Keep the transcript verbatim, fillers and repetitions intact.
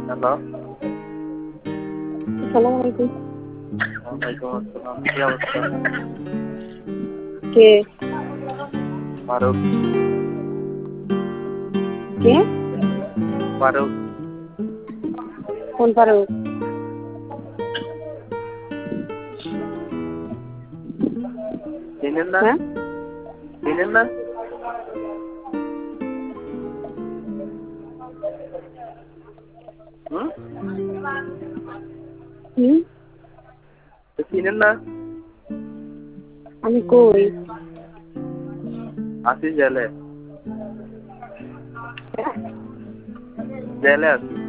Hello. আসসালামু আলাইকুম। ওয়ালাইকুম আসসালাম। কি অবস্থা? কে? ফারুক। কে? ফারুক। কোন ফারুক? চিনেন না? হ্যাঁ? চিনেন না? হুম? হুম? তো চিনেন না? আমি কই? আছি জেলে। জেলে আছি।